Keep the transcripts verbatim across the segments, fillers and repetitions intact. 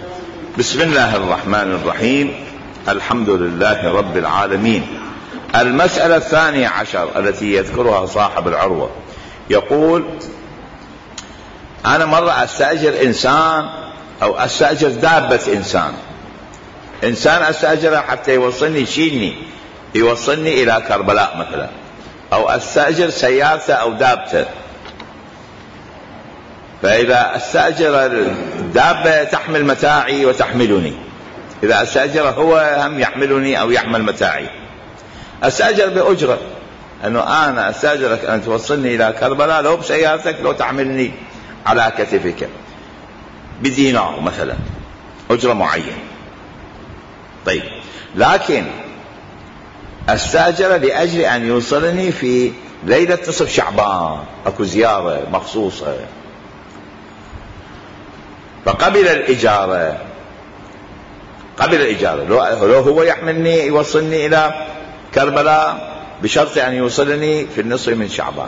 بسم الله الرحمن الرحيم. الحمد لله رب العالمين. المسألة الثانية عشر التي يذكرها صاحب العروة، يقول: أنا مرة أستأجر إنسان أو أستأجر دابة إنسان إنسان أستأجره حتى يوصلني يشيلني يوصلني إلى كربلاء مثلا، أو أستأجر سيارته أو دابته. فإذا أستأجر الدابة تحمل متاعي وتحملني، إذا أستأجره هو هم يحملني أو يحمل متاعي. أستأجر بأجرة، أنه أنا أستأجرك أن توصلني إلى كربلاء لو بسيارتك لو تحملني على كتفك بدينار مثلا، أجرة معينة. طيب، لكن أستأجر لأجل أن يوصلني في ليلة نصف شعبان، أكو زيارة مخصوصة، فقبل الإجارة قبل الإجارة لو هو يحملني يوصلني إلى كربلاء بشرط أن يوصلني في النصف من شعبان،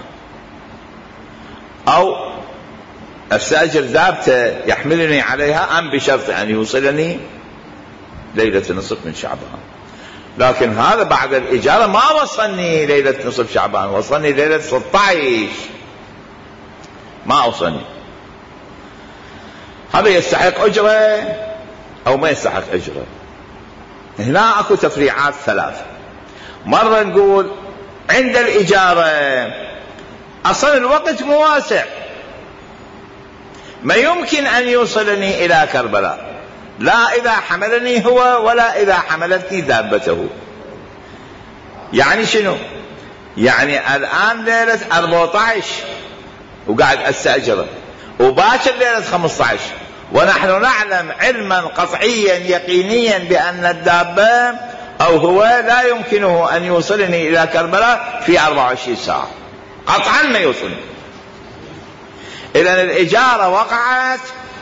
أو أستأجر دابته يحملني عليها أم بشرط أن يوصلني ليلة نصف من شعبان. لكن هذا بعد الإجارة ما وصلني ليلة نصف شعبان، وصلني ليلة ستة عشر، ما وصلني. هذا يستحق أجرة أو ما يستحق أجرة؟ هنا أكو تفريعات ثلاثة. مرة نقول عند الإجارة أصلا الوقت مواسع، ما يمكن أن يوصلني إلى كربلاء، لا إذا حملني هو ولا إذا حملتني دابته. يعني شنو؟ يعني الآن ليلة أربعة عشر وقاعد أستأجره، وباكر ليلة خمسة عشر، ونحن نعلم علما قطعيا يقينيا بأن الدابة أو هو لا يمكنه أن يوصلني إلى كربلاء في أربعة وعشرين ساعة، قطعا ما يوصلني. إذن الإجارة وقعت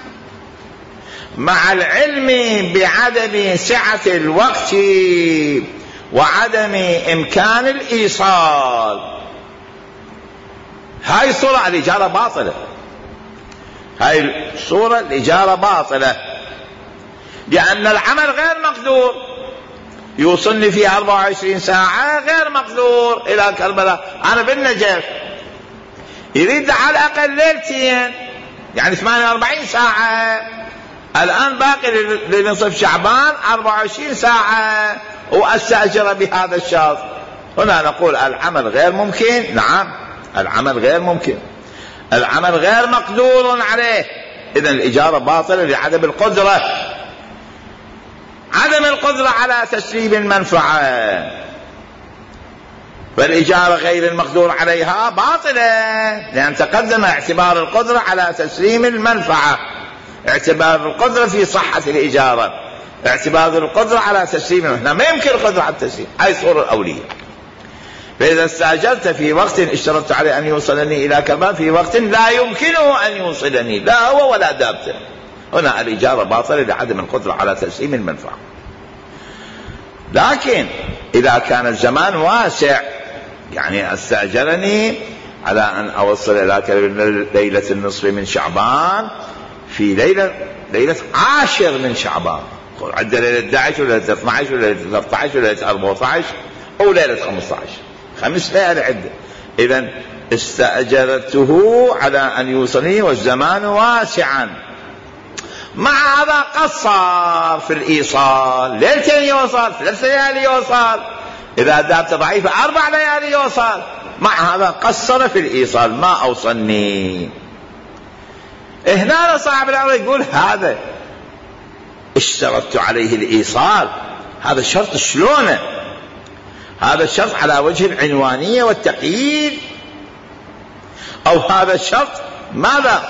مع العلم بعدم سعة الوقت وعدم إمكان الإيصال. هاي الصورة الإجارة باطلة، هاي الصورة الإجارة باطلة، لأن العمل غير مقدور. يوصلني في أربعة وعشرين ساعة غير مقدور إلى كربلاء، أنا بالنجف يريد على الأقل ليلتين، يعني ثمانية وأربعين ساعة. الآن باقي لنصف شعبان أربعة وعشرين ساعة وأستأجر بهذا الشرط. هنا نقول العمل غير ممكن. نعم، العمل غير ممكن، العمل غير مقدور عليه. إذن الإجارة باطلة لعدم القدرة، عدم القدرة على تسليم المنفعة. فالإجارة غير المقدور عليها باطلة، لأن تقدم اعتبار القدرة على تسليم المنفعة، اعتبار القدرة في صحة الإجارة، اعتبار القدرة على تسليم المنفعة. ما يمكن القدرة على التسليم، هاي الصورة الأولية. فإذا استأجرت في وقت اشترطت عليه أن يوصلني إلى كربلاء في وقت لا يمكنه أن يوصلني، لا هو ولا دابته، هنا الإجارة باطلة لعدم القدرة على تسليم المنفعة. لكن إذا كان الزمان واسع، يعني استأجرني على أن أوصل إلى ليلة النصف من شعبان في ليلة ليلة عاشر من شعبان، عندنا ليلة أحد عشر وليلة اثني عشر وليلة ثلاثة عشر وليلة أربعة عشر أو ليلة خمسة عشر، خمس ليالي عدة. إذن استأجرته على أن يوصلني والزمان واسعا، مع هذا قصر في الإيصال، ليلتين يوصل، ثلاث ليالي يوصل، إذا دابته ضعيفة أربع ليالي يوصل، مع هذا قصر في الإيصال ما أوصلني. هنا صاحب العروة يقول هذا اشترطت عليه الإيصال، هذا الشرط شلونه؟ هذا الشرط على وجه العنوانية والتقييد، أو هذا الشرط ماذا؟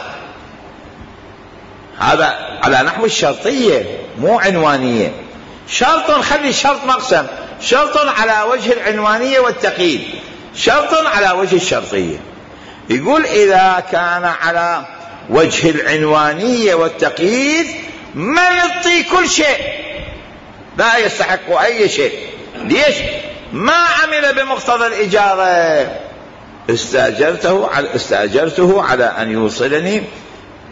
هذا على نحو الشرطية مو عنوانية. شرط، خلي الشرط مقسم، شرط على وجه العنوانية والتقييد، شرط على وجه الشرطية. يقول إذا كان على وجه العنوانية والتقييد ما يعطي كل شيء، لا يستحق أي شيء. ليش؟ ما عمل بمقتضى الإجارة. استأجرته على استأجرته على أن يوصلني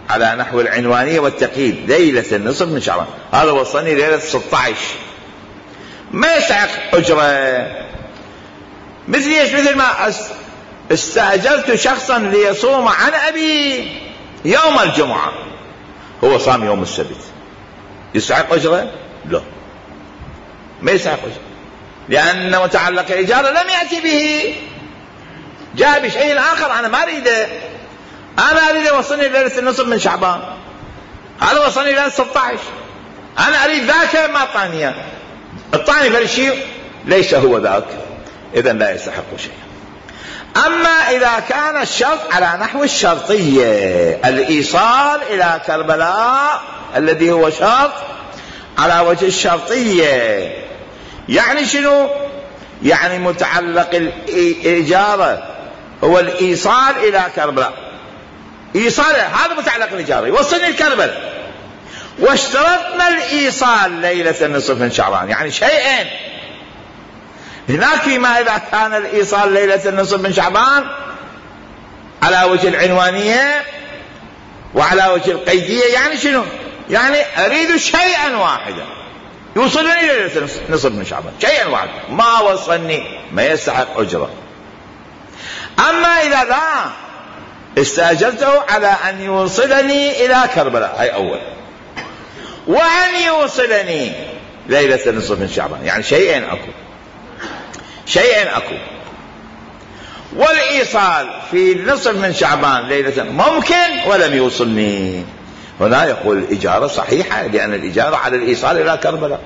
على نحو العنوانية والتقييد ليلة النصف من شعبان، هذا وصلني ليلة ستة عشر، ما يستحق أجرة. مثل ايش؟ مثل ما استأجرت شخصا ليصوم عن أبي يوم الجمعة، هو صام يوم السبت، يستحق أجرة؟ لا، ما يستحق أجرة، لأن متعلق الإجارة لم يأتي به، جاء بشيء آخر أنا ما أريده. أنا أريد وصلني ليلة النصف من شعبان، هذا وصلني ليلة ستة عشر، أنا أريد ذاك ما طانية، الطاني فالشيء ليس هو ذاك، إذن لا يستحق شيء. أما إذا كان الشرط على نحو الشرطية، الإيصال إلى كربلاء الذي هو شرط على وجه الشرطية، يعني شنو؟ يعني متعلق الإجارة هو الإيصال إلى كربلاء، إيصال هذا متعلق الإجارة يوصلني لكربلاء، واشترطنا الإيصال ليلة النصف من شعبان، يعني شيئين هناك. فيما إذا كان الإيصال ليلة النصف من شعبان على وجه العنوانية وعلى وجه القيدية، يعني شنو؟ يعني أريد شيئا واحدا يوصلني ليلة النصف من شعبان، شيئا واحدا، ما وصلني ما يستحق أجرة. أما إذا لا استأجرته على أن يوصلني إلى كربلاء، هاي أول، وأن يوصلني ليلة النصف من شعبان، يعني شيئين أكو، شيئين أكو. والإيصال في النصف من شعبان ليلة ممكن ولم يوصلني، هنا يقول الإجارة صحيحة، لأن الإجارة على الإيصال إلى كربلاء،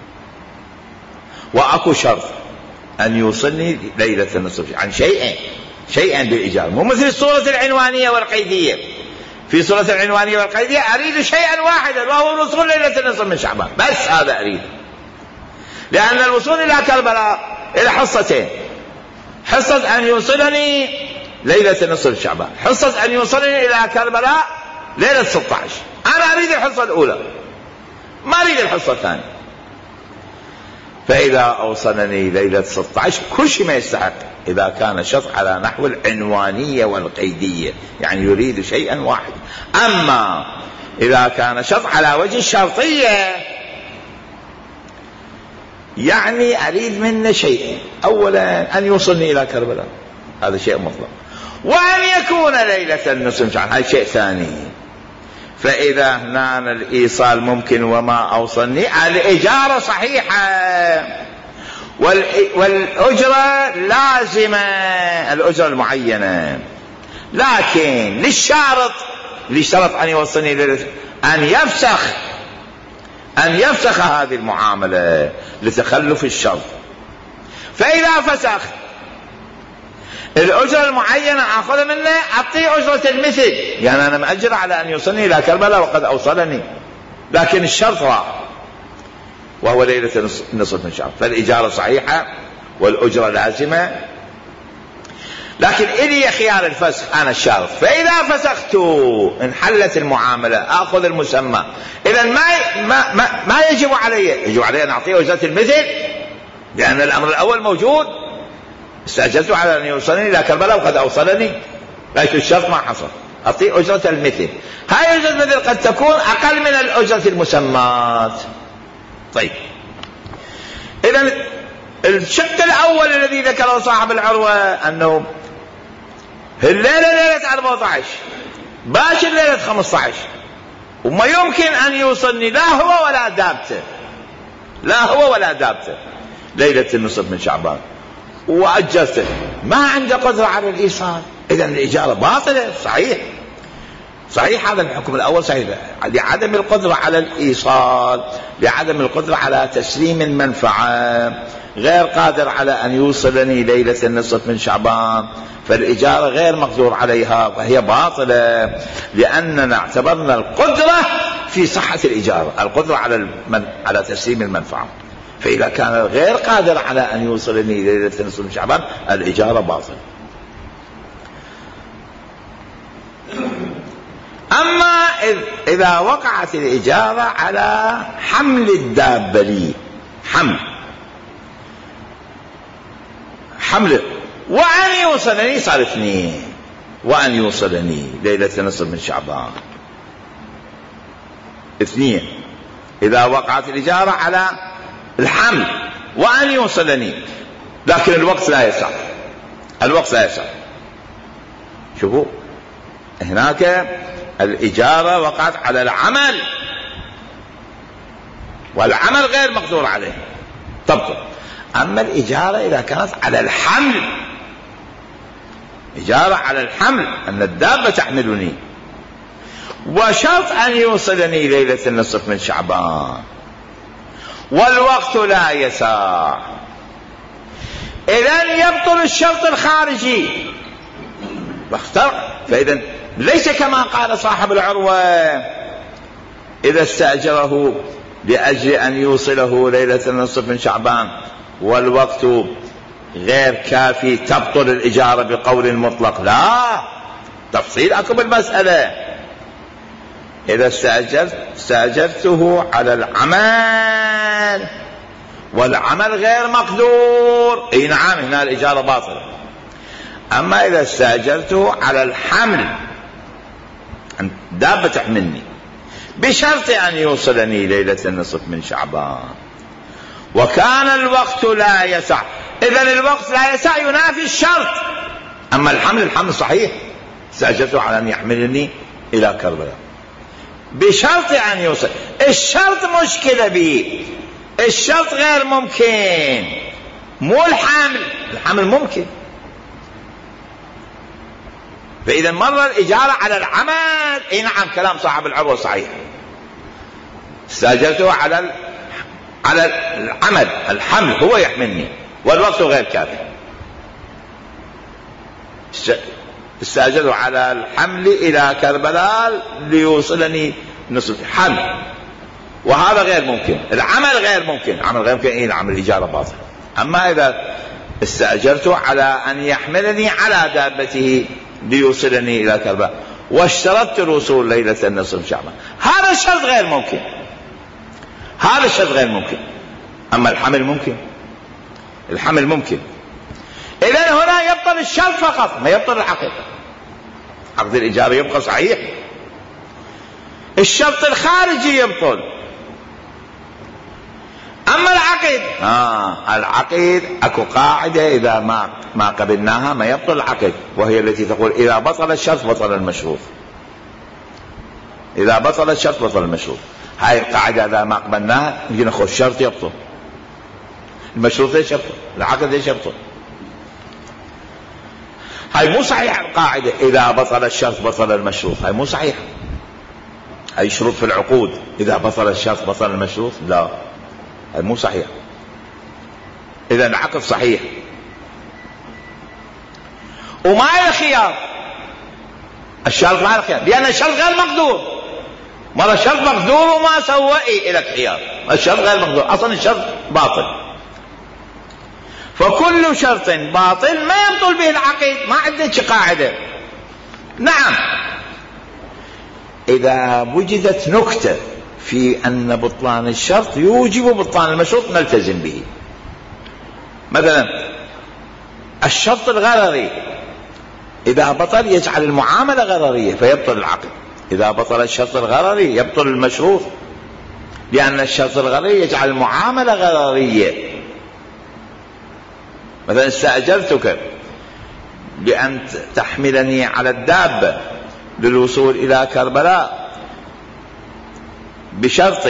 وأكو شرط أن يوصلني ليلة النصف، عن شيئين، شيئين بالإجارة، مو مثل الصورة العنوانية والقيدية. في صورة العنوانية والقيدية أريد شيئا واحدا وهو الوصول ليلة النصف من شعبان، بس هذا أريد، لأن الوصول إلى كربلاء إلى حصتين، حصة أن يوصلني ليلة النصف من شعبان، حصة أن يوصلني إلى كربلاء ليلة ستة عشر. أنا أريد الحصة الأولى، ما أريد الحصة الثانية. فإذا أوصلني ليلة ستة عشر كل شيء ما يستحق، إذا كان شرط على نحو العنوانية والقيدية، يعني يريد شيئا واحد. أما إذا كان شرط على وجه الشرطية، يعني أريد منه شيئين، أولا أن يوصلني إلى كربلاء، هذا شيء مطلق، وأن يكون ليلة النصف، هذا شيء ثاني. فإذا هنا الإيصال ممكن وما أوصلني، الإجارة صحيحة والأجرة لازمة، الأجرة المعينة، لكن للشارط اللي اشترط أن يوصلني أن يفسخ أن يفسخ هذه المعاملة لتخلف الشرط. فإذا فسخ الأجرة المعينة أخذ منه، أعطيه أجرة المثل، يعني أنا مأجر على أن يوصلني إلى كربلاء وقد أوصلني، لكن الشرط راح وهو ليلة النصف من شعبان، فالإجارة صحيحة والأجرة لازمة، لكن إلي خيار الفسخ أنا الشارط. فإذا فسخت انحلت المعاملة، أخذ المسمى، إذا ما ما ما, ما يجب علي يجب علي أن أعطيه أجرة المثل، لأن الأمر الأول موجود، استأجرت على أن يوصلني إلى كربلاء وقد أوصلني، لكن الشرط ما حصل، أعطيه أجرة المثل. هاي أجرة المثل قد تكون أقل من الأجرة المسمات. طيب، إذا الشق الأول الذي ذكره صاحب العروة أنه الليلة ليلة أربعة عشر، باكر ليلة خمسة عشر، وما يمكن أن يوصلني لا هو ولا دابته، لا هو ولا دابته ليلة النصف من شعبان، وأجلته، ما عنده قدرة على الإيصال، إذن الإجارة باطلة. صحيح صحيح هذا الحكم الأول صحيح، لعدم القدرة على الإيصال، لعدم القدرة على تسليم المنفعة، غير قادر على أن يوصلني ليلة النصف من شعبان، فالإجارة غير مقدور عليها وهي باطلة، لأننا اعتبرنا القدرة في صحة الإجارة، القدرة على المن... على تسليم المنفعة. فإذا كان غير قادر على أن يوصلني ليلة النصف من شعبان، الإجارة باطلة. أما إذا وقعت الإجارة على حمل الدابة لي، حمل حمل وأن يوصلني، صار اثنين، وأن يوصلني ليلة نصف من شعبان، اثنين، إذا وقعت الإجارة على الحمل وأن يوصلني، لكن الوقت لا يسع، الوقت لا يسع. شوفوا هناك الإجارة وقعت على العمل والعمل غير مقدور عليه تبطل. أما الإجارة إذا كانت على الحمل، إجارة على الحمل أن الدابة تحملني وشرط أن يوصلني ليلة النصف من شعبان والوقت لا يسع، إذن يبطل الشرط الخارجي واختار. فإذا ليس كما قال صاحب العروة إذا استأجره لأجل أن يوصله ليلة النصف من شعبان والوقت غير كافي تبطل الإجارة بقول مطلق. لا، تفصيل أكو بالمسألة. إذا استأجرت استأجرته على العمل والعمل غير مقدور، اي نعم هنا الإجارة باطلة. أما إذا استأجرته على الحمل، دابة تحملني بشرط أن يوصلني ليلة النصف من شعبان وكان الوقت لا يسع، إذن الوقت لا يسع ينافي الشرط. أما الحمل، الحمل صحيح، استأجرته على أن يحملني إلى كربلاء بشرط أن يوصل. الشرط مشكلة به، الشرط غير ممكن، مو الحمل، الحمل ممكن. فإذا مر الإجارة على العمل، اي نعم كلام صاحب العروة صحيح، استأجرته على ال... على العمل، الحمل هو يحملني والوقت غير كافي، استأجرته على الحمل إلى كربلاء ليوصلني نصف حمل، وهذا غير ممكن. العمل غير ممكن، العمل غير ممكن، إيه نعم الإجارة باطلة. أما إذا استأجرته على أن يحملني على دابته ليوصلني إلى كربلاء واشترطت الوصول ليلة النصف شعبان، هذا الشرط غير ممكن، هذا الشرط غير ممكن. أما الحمل ممكن، الحمل ممكن. إذن هنا يبطل الشرط فقط، ما يبطل العقد. عقد الإجارة يبقى صحيح، الشرط الخارجي يبطل. أما العقد، آه العقد أكو قاعدة إذا ما ما قبلناها ما يبطل العقد، وهي التي تقول إذا بطل الشرط بطل المشروط، إذا بطل الشرط بطل المشروط. هاي القاعدة إذا ما قبلناها نجي ناخذ الشرط يبطل، المشروط ليش يبطل، العقد ليش يبطل. هاي مو صحيح القاعدة إذا بطل الشرط بطل المشروط، هاي مو صحيح. هاي شروط في العقود، إذا بطل الشرط بطل المشروط، لا هاي مو صحيح. إذا العقد صحيح وما له خيار، الشرط ما له خيار، لأن الشرط غير مقدور. مرة الشرط مقدور وما سوى إيه إلى خيار، الشرط غير مقدور، أصلا الشرط باطل. فكل شرط باطل ما يبطل به العقد، ما عندك قاعدة. نعم إذا وجدت نكتة في أن بطلان الشرط يوجب بطلان المشروط نلتزم به. مثلا الشرط الغرري إذا بطل يجعل المعاملة غررية فيبطل العقد، إذا بطل الشرط الغرري يبطل المشروط، لأن الشرط الغرري يجعل المعاملة غررية. مثلا استأجرتك بأن تحملني على الدابة للوصول إلى كربلاء بشرط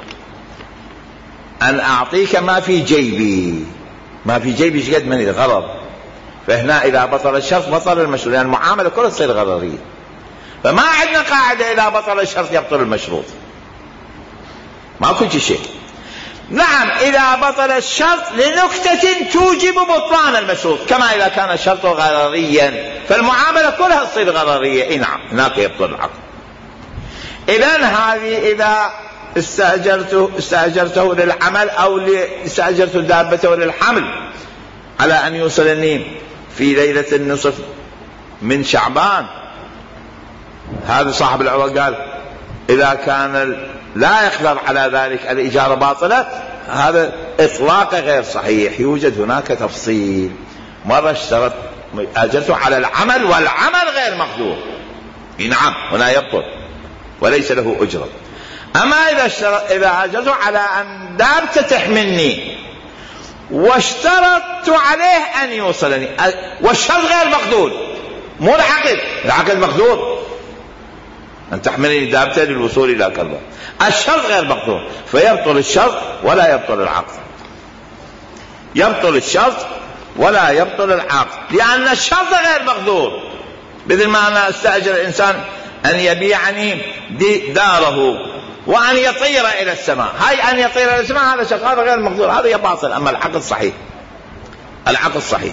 أن أعطيك ما في جيبي، ما في جيبي قد من الغرض، فهنا إذا بطل الشرط بطل المشروط، لأن المعاملة كلها تصير غررية. فما عندنا قاعدة إذا بطل الشرط يبطل المشروط، ما كل شيء. نعم إذا بطل الشرط لنكتة توجب بطلان المشروط، كما إذا كان الشرط غرريا فالمعاملة كلها تصير غررية، إيه نعم هناك يبطل العقد. إذن هذه إذا استأجرته استأجرته للعمل أو استأجرت دابته للحمل على أن يوصلني في ليلة النصف من شعبان، هذا صاحب العروة قال إذا كان لا يقدر على ذلك الإجارة باطلة، هذا إطلاق غير صحيح، يوجد هناك تفصيل. مرة اشترط أجرته على العمل والعمل غير مقدور، نعم هنا يبطل وليس له أجرة. أما إذا إذا عجزوا على أن دابته تحملني واشترطت عليه أن يوصلني، والشرط غير مقدور، مو العقد، العقد مقدور أن تحملني دابته للوصول إلى كربلاء، الشرط غير مقدور، فيبطل الشرط ولا يبطل العقد، يبطل الشرط ولا يبطل العقد، لأن الشرط غير مقدور. مثل ما أنا استأجر الإنسان أن يبيعني داره وأن يطير إلى السماء، هاي أن يطير إلى السماء هذا شرط، هذا غير مقدور، هذا باطل. أما العقد صحيح، العقد صحيح.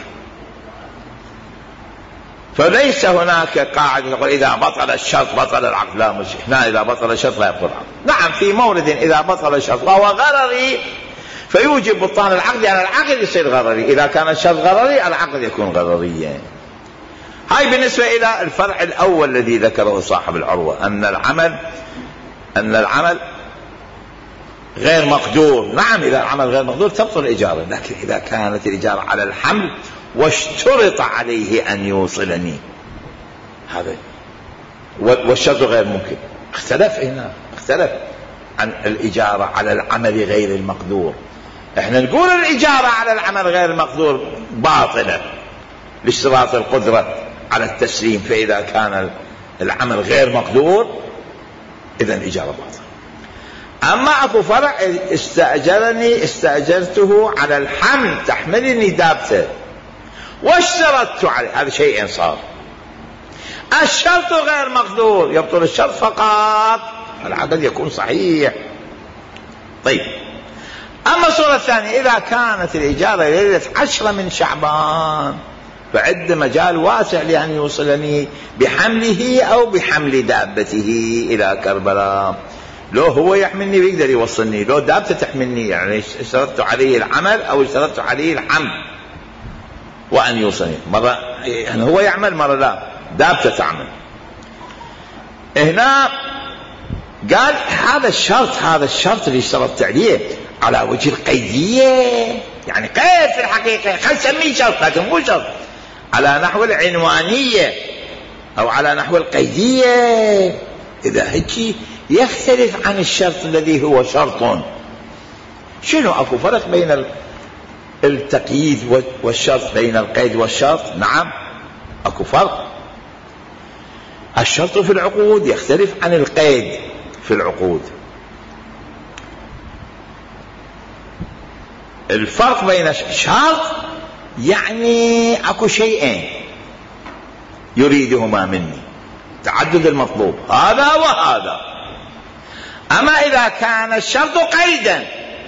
فليس هناك قاعدة تقول إذا بطل الشرط بطل العقد، لا، مش هنا إذا بطل الشرط لا يبطل العقد. نعم في مورد إذا بطل الشرط وهو غرري فيوجب بطلان العقد، لأن يعني العقد يصير غرري، إذا كان الشرط غرري العقد يكون غرريا. هاي بالنسبة إلى الفرع الأول الذي ذكره صاحب العروة، أن العمل أن العمل غير مقدور. نعم إذا العمل غير مقدور تبطل الإجارة، لكن إذا كانت الإجارة على الحمل واشترط عليه أن يوصلني، هذا والشرط غير ممكن. اختلف هنا، اختلف عن الإجارة على العمل غير المقدور. احنا نقول الإجارة على العمل غير المقدور باطلة لاشتراط القدرة على التسليم، فإذا كان العمل غير مقدور إذا الإجارة باطلة. أما أكو فرع استأجرني استأجرته على الحمل تحملني دابته واشترطت عليه، هذا شيء صار، الشرط غير مقدور، يبطل الشرط فقط، العقد يكون صحيح. طيب، أما الصورة الثانية إذا كانت الإجارة ليلة عشرة من شعبان فعد مجال واسع لأن يوصلني بحمله أو بحمل دابته إلى كربلاء. لو هو يحملني بيقدر يوصلني، لو دابته تحملني، يعني اشترطت عليه العمل أو اشترطت عليه الحمل وأن يوصلني، مرة يعني هو يعمل مرة لا دابته تعمل. هنا قال هذا الشرط، هذا الشرط اللي اشترطت عليه على وجه القيدية، يعني قيد في الحقيقة، خل نسميه شرط لكن مو شرط، على نحو العنوانية أو على نحو القيدية. إذا هيك يختلف عن الشرط الذي هو شرط. شنو أكو فرق بين التقييد والشرط، بين القيد والشرط؟ نعم أكو فرق. الشرط في العقود يختلف عن القيد في العقود. الفرق بين الشرط يعني أكو شيئين يريدهما مني، تعدد المطلوب هذا وهذا. أما إذا كان الشرط قيدا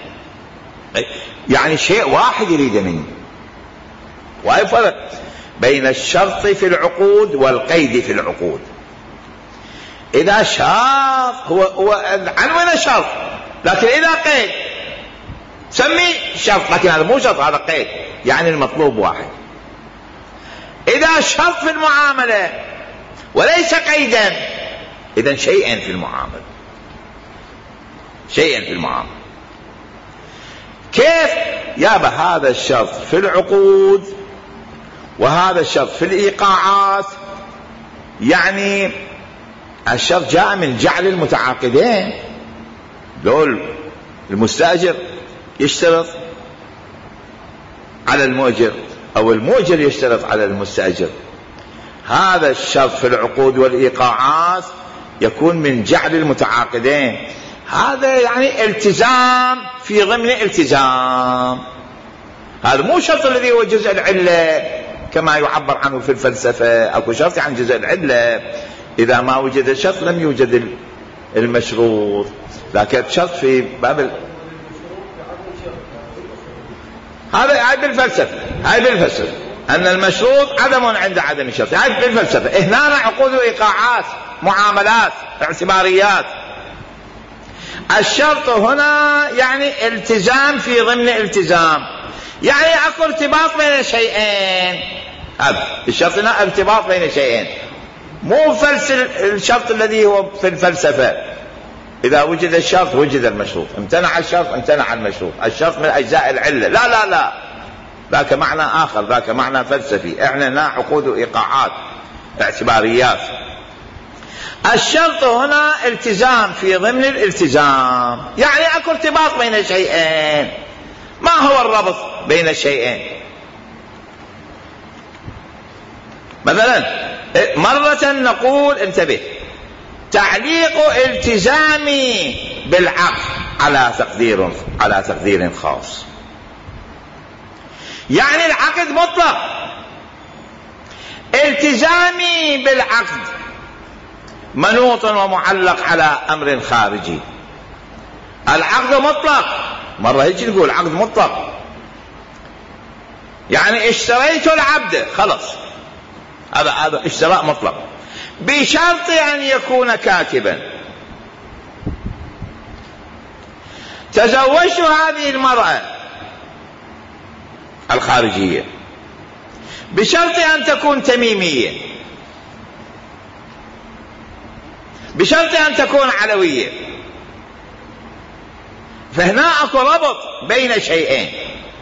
يعني شيء واحد يريد مني، وهي فرق بين الشرط في العقود والقيد في العقود. إذا شرط هو, هو عنوان شرط، لكن إذا قيد سمي شرط، لكن هذا مو شرط، هذا قيد، يعني المطلوب واحد. إذا شرط في المعاملة وليس قيدا إذن شيئا في المعاملة، شيئا في المعاملة. كيف؟ يابا هذا الشرط في العقود وهذا الشرط في الإيقاعات، يعني الشرط جاء من جعل المتعاقدين، دول المستأجر يشترط على المؤجر أو المؤجر يشترط على المستأجر. هذا الشرط في العقود والإيقاعات يكون من جعل المتعاقدين، هذا يعني التزام في ضمن التزام. هذا مو شرط الذي هو جزء العلة كما يعبر عنه في الفلسفة، أكو شرط عن جزء العلة، إذا ما وجد الشرط لم يوجد المشروط، لكن شرط في باب ال... هذا هاي بالفلسفة، هاي بالفلسفة أن المشروط عدم عند عدم الشرط، هاي بالفلسفة. هنا عقود وإيقاعات، معاملات، اعتباريات. الشرط هنا يعني التزام في ضمن التزام، يعني اكو ارتباط بين شيئين. هذا الشرط هنا ارتباط بين شيئين، مو فلس الشرط الذي هو في الفلسفة إذا وجد الشرط وجد المشروط، امتنع الشرط امتنع المشروط، الشرط من أجزاء العلة. لا لا لا، ذاك معنى آخر، ذاك معنى فلسفي. احنا هنا عقود وإيقاعات، اعتباريات. الشرط هنا التزام في ضمن الالتزام، يعني اكو ارتباط بين شيئين. ما هو الربط بين الشيئين؟ مثلا مرة نقول انتبه تعليق التزامي بالعقد على تقدير على تقدير خاص، يعني العقد مطلق، التزامي بالعقد منوط ومعلق على امر خارجي. العقد مطلق، مرة هيك نقول عقد مطلق، يعني اشتريت العبد خلص، هذا هذا اشتراء مطلق، بشرط ان يكون كاتبا. تزوجت هذه المرأة الخارجية بشرط ان تكون تميمية، بشرط ان تكون علوية. فهنا اكو ربط بين شيئين،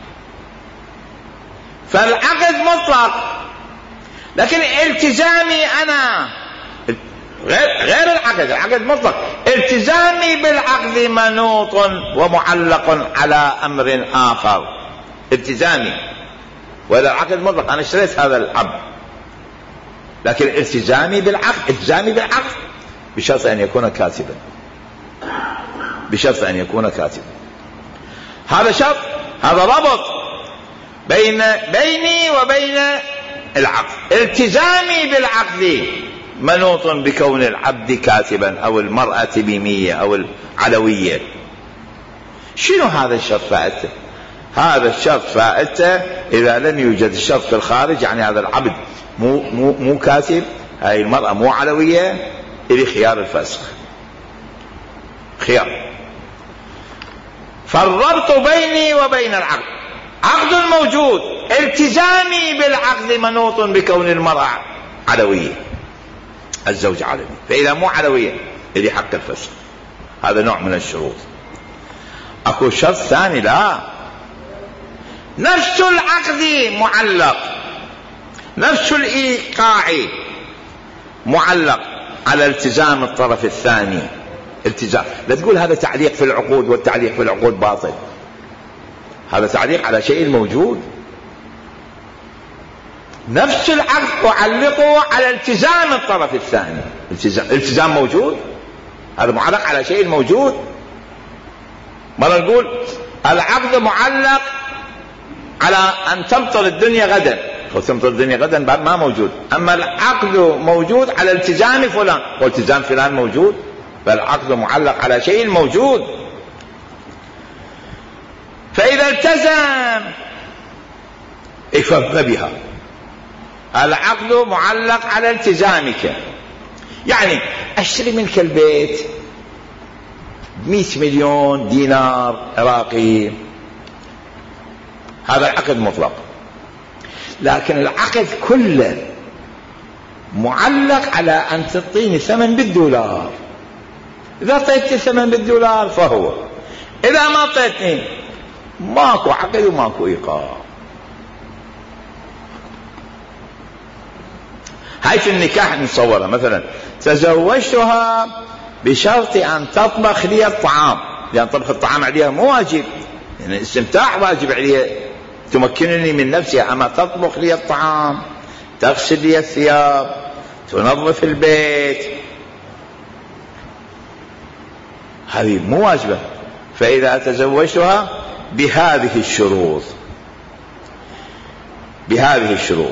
فالعقد مطلق، لكن التزامي انا غير غير العقد. العقد مطلق، التزامي بالعقد منوط ومعلق على امر اخر. التزامي ولا العقد مطلق، انا اشتريت هذا العبد، لكن التزامي بالعقد، التزامي بالعقد بشرط ان يكون كاتبا، بشرط ان يكون كاتبا. هذا شرط، هذا ربط بين بيني وبين العقد. التزامي بالعقد منوط بكون العبد كاتبا او المرأة تميمية او العلوية. شنو هذا الشرط فائدته؟ هذا الشرط فائدته اذا لم يوجد الشرط في الخارج، يعني هذا العبد مو مو مو كاتب، هاي المرأة مو علوية، إلي خيار الفسخ، خيار. فالربط بيني وبين العقد عقد موجود، التزامي بالعقد منوط بكون المرأة علوية، الزوج علوي، فإذا مو علوية إلي حق الفسخ. هذا نوع من الشروط. أكو شرط ثاني، لا، نفس العقد معلق، نفس الإيقاع معلق على التزام الطرف الثاني. التزام، لا تقول هذا تعليق في العقود والتعليق في العقود باطل، هذا تعليق على شيء موجود. نفس العقد أعلقه على التزام الطرف الثاني، التزام, التزام موجود، هذا معلق على شيء موجود. مرة نقول العقد معلق على أن تمطر الدنيا غدا، تمطر الدنيا غدا ما موجود، أما العقد موجود على التزام فلان، والتزام فلان موجود، فالعقد معلق على شيء موجود. فإذا التزم افهم بها، العقد معلق على التزامك. يعني أشتري منك البيت مئة مليون دينار عراقي، هذا العقد مطلق، لكن العقد كله معلق على أن تعطيني ثمن بالدولار. إذا أعطيتني ثمن بالدولار فهو، إذا ما أعطيتني ماكو عقد وماكو إيقاع. هاي في النكاح نصورها، مثلا تزوجتها بشرط أن تطبخ لي الطعام، لأن طبخ الطعام عليها مو واجب، يعني الاستمتاع واجب عليها، تمكنني من نفسها، أما تطبخ لي الطعام، تغسل لي الثياب، تنظف البيت، هذه مو واجبة. فإذا تزوجتها بهذه الشروط، بهذه الشروط،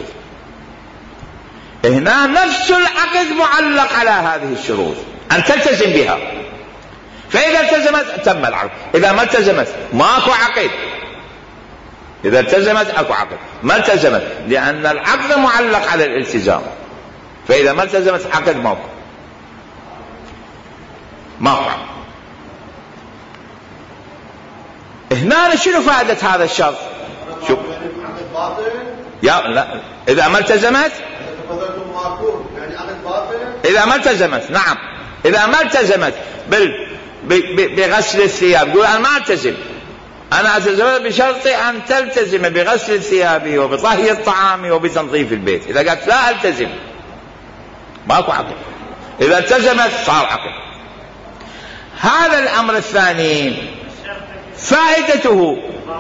هنا نفس العقد معلق على هذه الشروط، أن تلتزم بها. فإذا التزمت تم العقد، إذا ما التزمت ماكو عقد. إذا التزمت أكو عقد، ما التزمت لأن العقد معلق على الالتزام، فإذا ما التزمت عقد ماكو، ماكو عقد. هنا شنو فائدة هذا الشرط؟ شوف يا لا، إذا ما التزمت، إذا ما التزمت، نعم، إذا ما التزمت بال بغسل الثياب، يقول أنا ما التزم، أنا أتزوج بشرط أن تلتزم بغسل الثياب وبطهي الطعام وبتنظيف البيت. إذا قالت لا ألتزم ماكو عقد. إذا التزمت صار عقد. هذا الأمر الثاني فائدته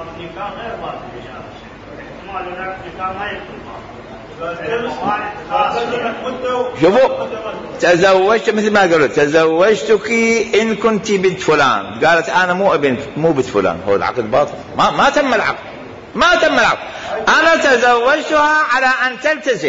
شوفوا تزوجت مثل ما قلت تزوجتك إن كنت بنت فلان، قالت أنا مو ابن مو بنت فلان، هو العقد باطل، ما, ما تم العقد، ما تم العقد. أنا تزوجتها على أن تلتزم.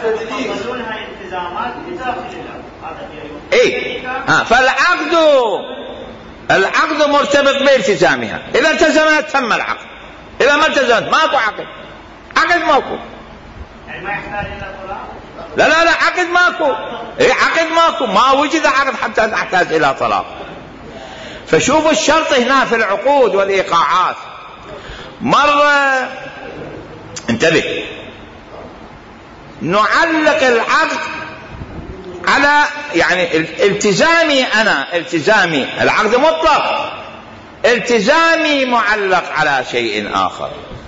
إيه ها فالعقد العقد مرتبط بالتزامها، إذا التزمت تم العقد، إذا ما التزمت ماكو عقد، عقد ماكو. يعني ما يحتاج إلى طلاق؟ لا لا لا عقد ماكو، إيه عقد ماكو، ما وجد عقد حتى تحتاج إلى طلاق. فشوفوا الشرط هنا في العقود والإيقاعات. مرة انتبه، نعلق العقد على يعني التزامي، أنا التزامي العقد مطلق، التزامي معلق على شيء آخر.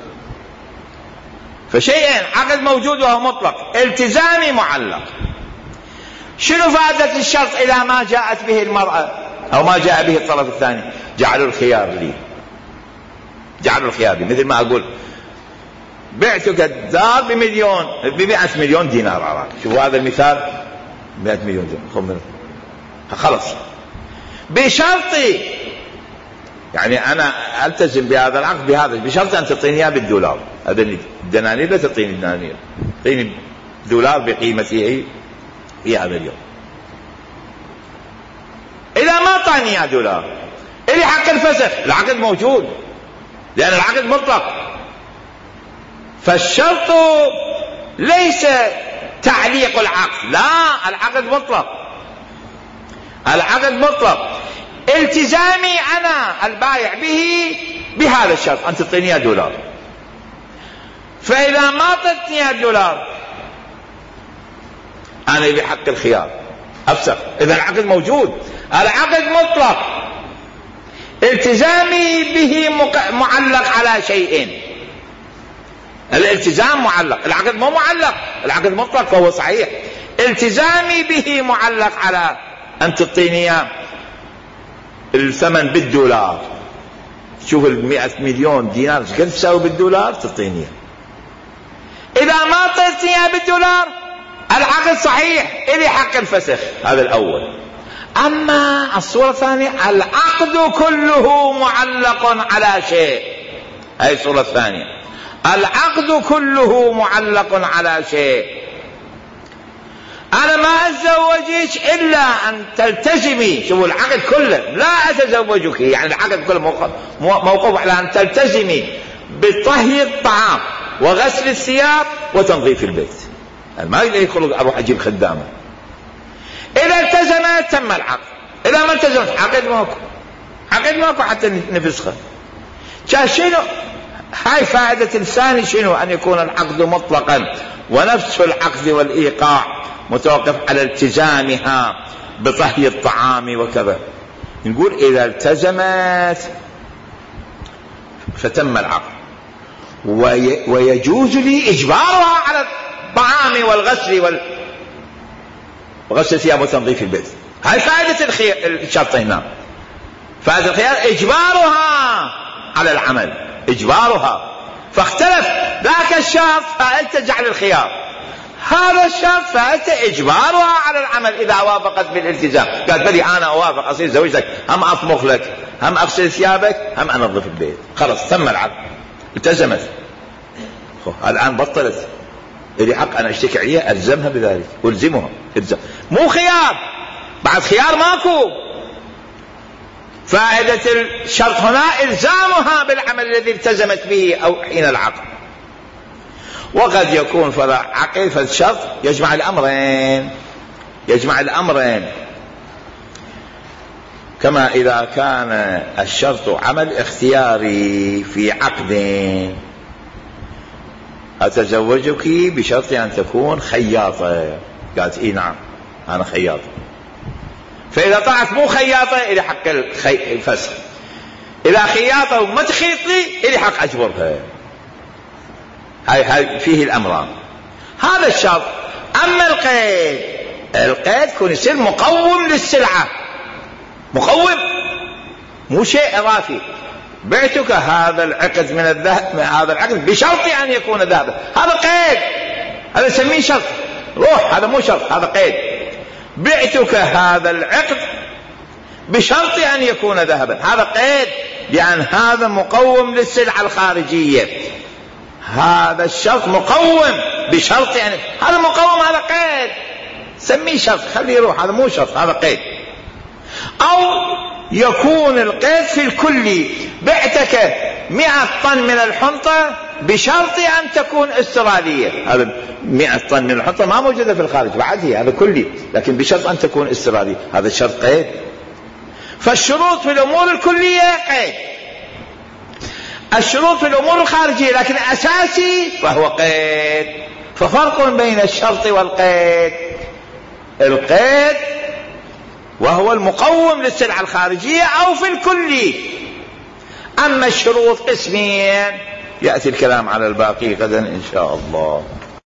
فشيئين، عقد موجود وهو مطلق، التزامي معلق. شنو فائدة الشرط إذا ما جاءت به المرأة أو ما جاء به الطرف الثاني؟ جعلوا الخيار لي، جعلوا الخيار لي. مثل ما أقول بعتك الدار بمليون بمئة مليون دينار عراقي، شوفوا هذا المثال، مئة مليون دينار خلص، بشرطي يعني أنا ألتزم بهذا العقد بهذا بشرط أن تعطيني إياه بالدولار، هذا الدنانير لا تعطيني الدنانير، تعطيني دولار بقيمته في هذا اليوم. إذا ما أعطاني إياه دولار إلي حق الفسخ، العقد موجود لأن العقد مطلق. فالشرط ليس تعليق العقد، لا، العقد مطلق، العقد مطلق، التزامي أنا البايع به بهذا الشرط أن تعطيني دولار. فإذا ما أعطتني الدولار أنا بحق الخيار أفسخ، إذا العقد موجود، العقد مطلق، التزامي به معلق على شيئين. الالتزام معلق، العقد مو معلق، العقد مطلق فهو صحيح، التزامي به معلق على أن تعطيني الثمن بالدولار. شوف المئة مليون دينار كيف تساوي بالدولار تعطيني. إذا ما أعطيتني بالدولار العقد صحيح، إلي حق الفسخ، هذا الأول. أما الصورة الثانية العقد كله معلق على شيء، هذه الصورة الثانية، العقد كله معلق على شيء. أنا ما أتزوجك إلا أن تلتزمي، شوفوا العقد كله، لا أتزوجك يعني العقد كله موقوف على أن تلتزمي بطهي الطعام وغسل الثياب وتنظيف البيت. يعني ما يقول أروح أجيب خدامة. إذا التزمت تم العقد، إذا ما التزمت عقد ماكو، عقد ماكو حتى نفسخه. شنو هاي فائدة الثاني؟ شنو؟ أن يكون العقد مطلقا ونفس العقد والإيقاع متوقف على التزامها بطهي الطعام وكذا. نقول إذا التزمت فتم العقد، ويجوز لي إجبارها على الطعام والغسل وال... وغسل الثياب وتنظيف البيت. هاي فائدة الخيار الشرط هنا، فائدة الخيار إجبارها على العمل، إجبارها. فاختلف ذاك الشرط فائدة جعل الخيار، هذا الشرط فائدة إجبارها على العمل إذا وافقت بالالتزام. قالت بلي أنا أوافق أصير زوجتك، هم أطبخ لك، هم أغسل ثيابك، هم أنظف البيت، خلص تم العقد، التزمت. الآن بطلت، إلي حق أنا أشتكي عليها، ألزمها بذلك، ألزمها إلزام. مو خيار، بعد خيار ماكو. فائدة الشرط هنا إلزامها بالعمل الذي التزمت به أو حين العقد. وقد يكون فلا عقد، فالشرط يجمع الأمرين، يجمع الأمرين، كما إذا كان الشرط عمل اختياري في عقد، أتزوجك بشرط أن تكون خياطة، قالت إيه نعم أنا خياطة، فإذا طلعت مو خياطة إلي حق الفسخ، إذا خياطة وما تخيط لي إلي حق أجبرها. هاي هاي فيه الأمران، هذا الشرط. أما القيد القيد يكون يصير مقوم للسلعة، مقوم مو شيء إضافي. بعتك هذا العقد من الذهب، هذا العقد بشرط أن يكون ذهبا، هذا قيد، هذا نسميه شرط. روح، هذا مو شرط، هذا قيد. بعتك هذا العقد بشرط أن يكون ذهبا، هذا قيد، يعني هذا مقوم للسلعة الخارجية، هذا الشرط مقوم بشرط، يعني هذا مقوم، هذا قيد، سميه شرط، خليه يروح، هذا مو شرط، هذا قيد. أو يكون القيد في الكلي، بعتك مئة طن من الحنطة بشرط أن تكون استرالية، هذا مئة طن من الحنطة ما موجودة في الخارج بعد، هي هذا كلي، لكن بشرط أن تكون استرالية، هذا الشرط قيد. فالشروط في الأمور الكلية قيد، الشروط في الأمور الخارجية لكن أساسي فهو قيد. ففرق بين الشرط والقيد، القيد وهو المقوم للسلعة الخارجية أو في الكلي، أما الشروط قسمين، يأتي الكلام على الباقي غدا إن شاء الله.